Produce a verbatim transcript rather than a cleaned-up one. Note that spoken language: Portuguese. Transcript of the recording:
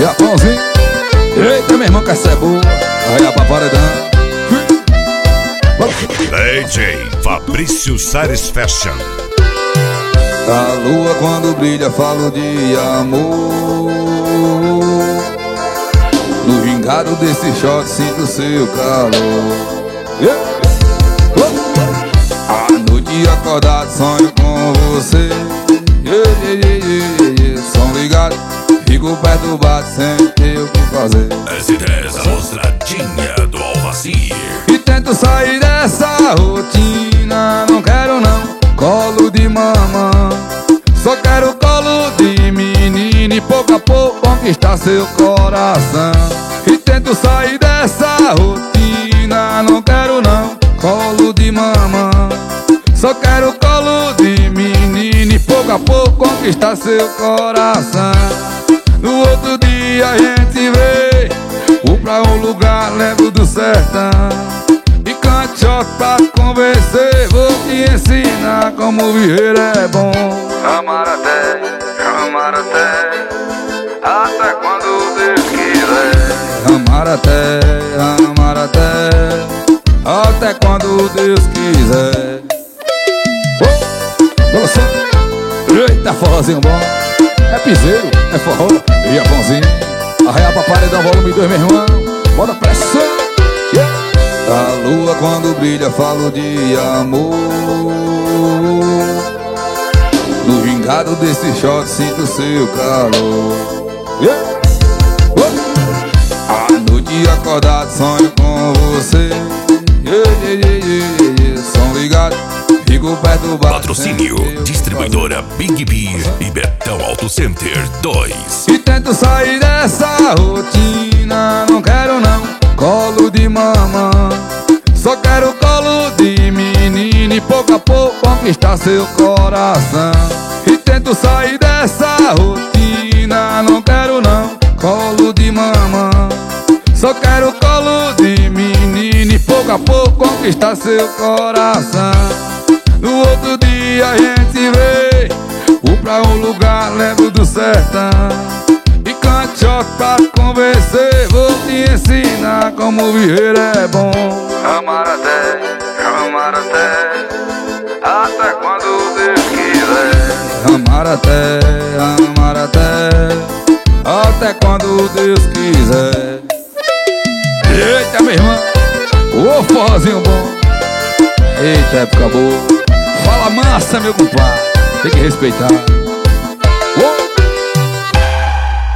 Japãozinho. Eita, meu irmão, que essa é boa. Aí a paparedão. D J Fabrício Sares Fashion. A lua quando brilha falo de amor. No vingado desse shot sinto seu calor. Yeah. À noite acordado sonho com você. Yeah, yeah, yeah, yeah, yeah. Som ligado, fico perturbado sem ter o que fazer. S dez, a mostradinha do Alvacir. E tento sair dessa rotina. Não quero não colo de mamãe, só quero colo de menina e pouco a pouco conquistar seu coração. E tento sair dessa rotina. Não quero não colo de mamãe, só quero colo de menina e pouco a pouco conquistar seu coração. No outro dia a gente vê, vou pra um lugar, levo do sertão. E cante shot pra convencer, vou te ensinar como viver é bom. Amar até, amar até, até quando Deus quiser. Amar até, amar até, até quando Deus quiser. Oh, balançando. Eita, forrozinho bom. É piseiro, é forró e Japãozinho. Arraiar pra paredão, volume dois, meu irmão. Bora pressão. Yeah. A lua quando brilha falo de amor. No vingado desse shot sinto seu calor. Yeah. Oh. À noite acordado sonho com você. Yeah, yeah, yeah, yeah, yeah. Som ligado, fico perturbado. Patrocínio, distribuidora Big Beer e Betão Auto Center dois. E tento sair dessa rotina. Não quero não colo de mamãe, só quero colo de menina e pouco a pouco conquistar seu coração. E tento sair dessa rotina. Não quero não colo de mamãe, só quero colo de menina e pouco a pouco conquistar seu coração. No outro dia a gente vê, vou pra um lugar, levo do sertão. E cante shot pra convencer, vou te ensinar como viver é bom. Amar até, amar até, até quando Deus quiser. Amar até, amar até, até quando Deus quiser. Eita, meu irmão, ô forrozinho bom. Eita, época boa. Fala massa, meu compadre, tem que respeitar.